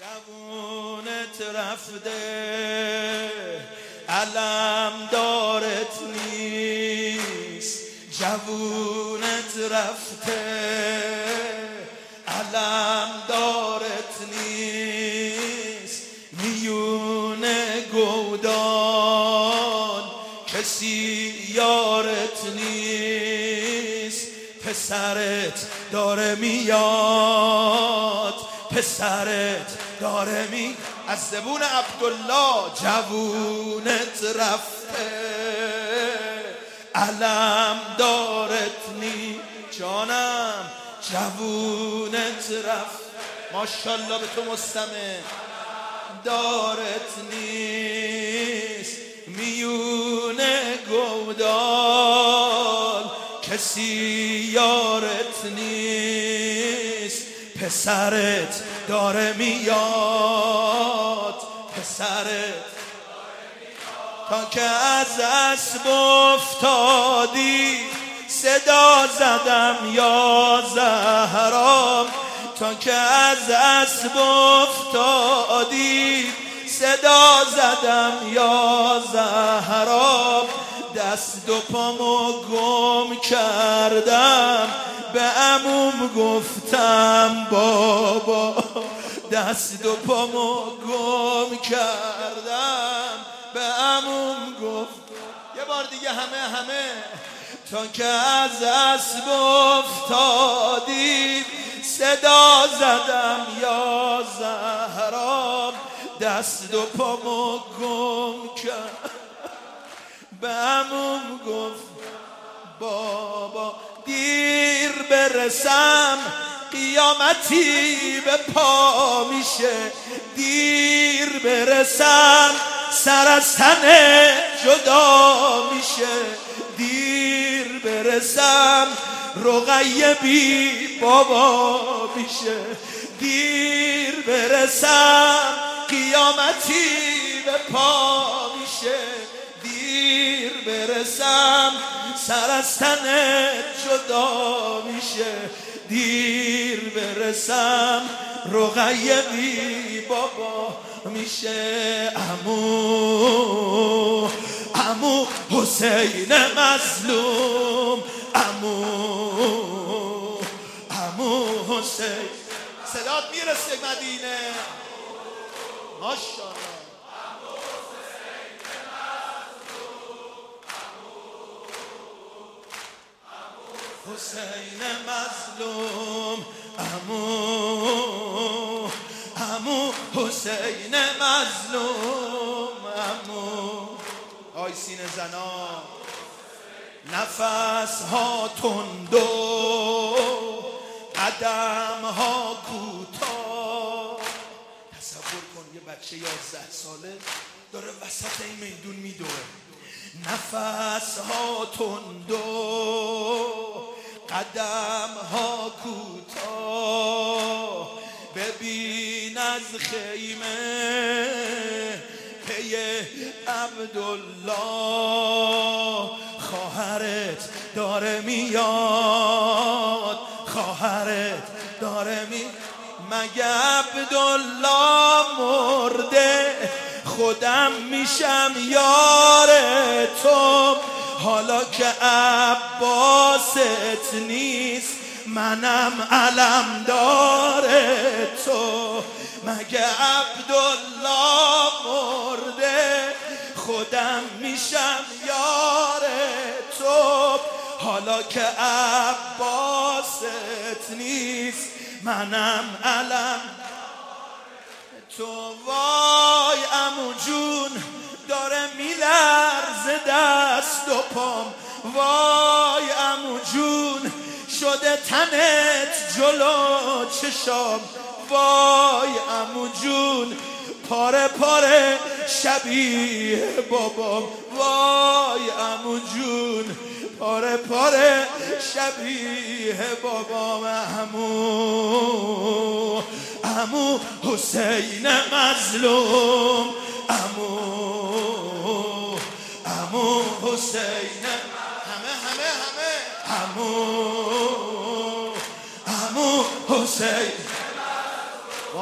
جوونت رفته علم دارت نیست، جوونت رفته علم دارت نیست، میون گودان کسی یارت نیست، پسرت داره میاد، پسرت داره می از زبون عبدالله. جوونت رفته علم دارت نی جانم، جوونت رفت ماشاءالله به تو مستمع دارت نیست، میون گودال کسی یارت نیست، پسرت داره میاد، پسرت تا که از اسب افتادی صدا زدم یا زهرا، تا که از اسب افتادی صدا زدم یا زهرا، دست و پامو گم کردم به عموم گفتم بابا، دست و پامو گم کردم به عموم گفت. یه بار دیگه همه تا که از اسب افتادی صدا زدم یا زهرا، دست و پامو گم کرد به عموم گفت بابا، دیر برسم قیامتی به پا میشه، دیر برسم سر از تن جدا میشه، دیر برسم رقیه بی بابا میشه، دیر برسم قیامتی به پا میشه، دیر برسم سر از تنت جدا میشه، دیر برسم رقیه بی بابا میشه. عمو حسین مظلوم، عمو حسین صدات میرسه مدینه ماشاءالله. حسین مظلوم، عمو حسین مظلوم، عمو آی سینه زنا نفس ها تند و قدم ها کوتاه. تصور کن یه بچه 11 ساله داره وسط این میدون میدوه، نفس ها تند و قدم ها کوتاه، ببین از خیمه پی عبدالله، خواهرت داره میاد، خواهرت داره مگه عبدالله مرده خودم میشم یار تو، حالا که عباست نیست منم علمدار تو، مگه عبدالله مرده خودم میشم یار تو، حالا که عباست نیست منم علمدار تو. وای عمو جون داره میلرزه دست و پام، وای عمو جون شده تنت جلو چشام، وای عمو جون پاره پاره شبیه بابام، وای عمو جون پاره پاره شبیه بابام. عمو حسین مظلوم، عمو حسین عمو حسین